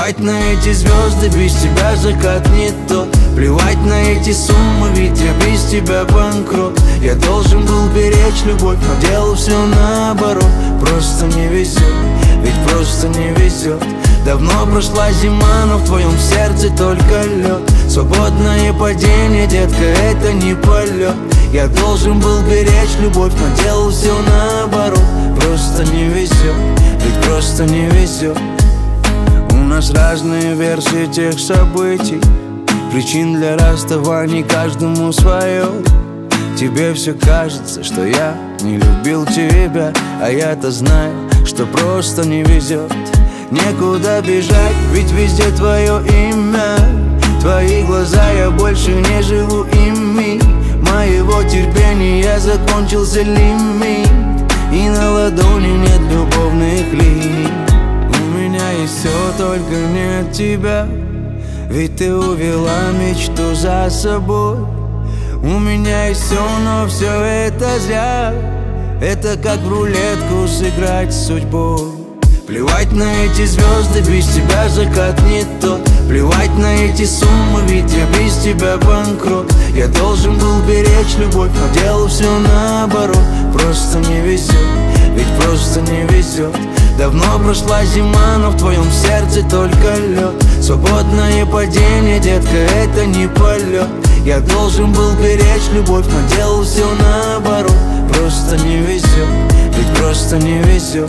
Плевать на эти звезды, без тебя закат не тот. Плевать на эти суммы, ведь я без тебя банкрот. Я должен был беречь любовь, но делал все наоборот. Просто не везет, ведь просто не везет. Давно прошла зима, но в твоем сердце только лед. Свободное падение, детка, это не полет. Я должен был беречь любовь, но делал все наоборот. Просто не везет, ведь просто не везет. У нас разные версии тех событий, причин для расставаний каждому свое. Тебе все кажется, что я не любил тебя, а я-то знаю, что просто не везет. Некуда бежать, ведь везде твое имя. Твои глаза, я больше не живу ими. Моего терпения закончился лимит, и на ладони нет любовных линий. У меня есть все, только нет тебя, ведь ты увела мечту за собой. У меня есть все, но все это зря. Это как в рулетку сыграть с судьбой. Плевать на эти звезды, без тебя закат не тот. Плевать на эти суммы, ведь я без тебя банкрот. Я должен был беречь любовь, но делал все наоборот. Просто не везет, ведь просто не везет. Давно прошла зима, но в твоем сердце только лед. Свободное падение, детка, это не полет. Я должен был беречь любовь, но делал все наоборот. Просто не везет, ведь просто не везет.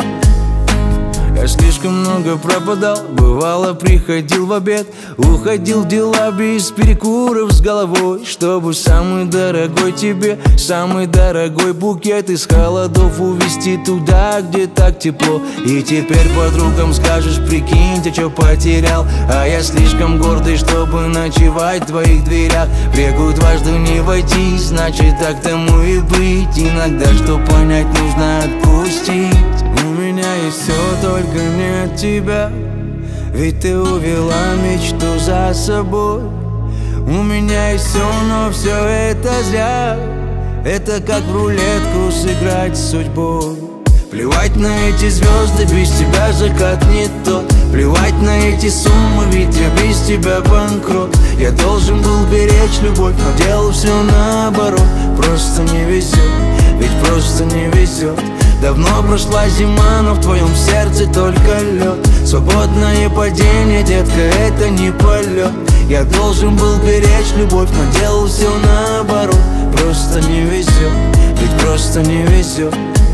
Я слишком много пропадал, бывало приходил в обед, уходил в дела без перекуров с головой, чтобы самый дорогой тебе, самый дорогой букет из холодов увезти туда, где так тепло. И теперь подругам скажешь: прикинь, ты чё потерял? А я слишком гордый, чтобы ночевать в твоих дверях. В реку дважды не войти, значит так тому и быть. Иногда, что понять, нужно отпустить. У меня есть все, только нет тебя, ведь ты увела мечту за собой. У меня есть все, но все это зря. Это как в рулетку сыграть с судьбой. Плевать на эти звезды, без тебя закат не тот. Плевать на эти суммы, ведь я без тебя банкрот. Я должен был беречь любовь, но делал все наоборот. Просто не везет, ведь просто не везет. Давно прошла зима, но в твоем сердце только лед. Свободное падение, детка, это не полет. Я должен был беречь любовь, но делал все наоборот. Просто не везет, ведь просто не везет.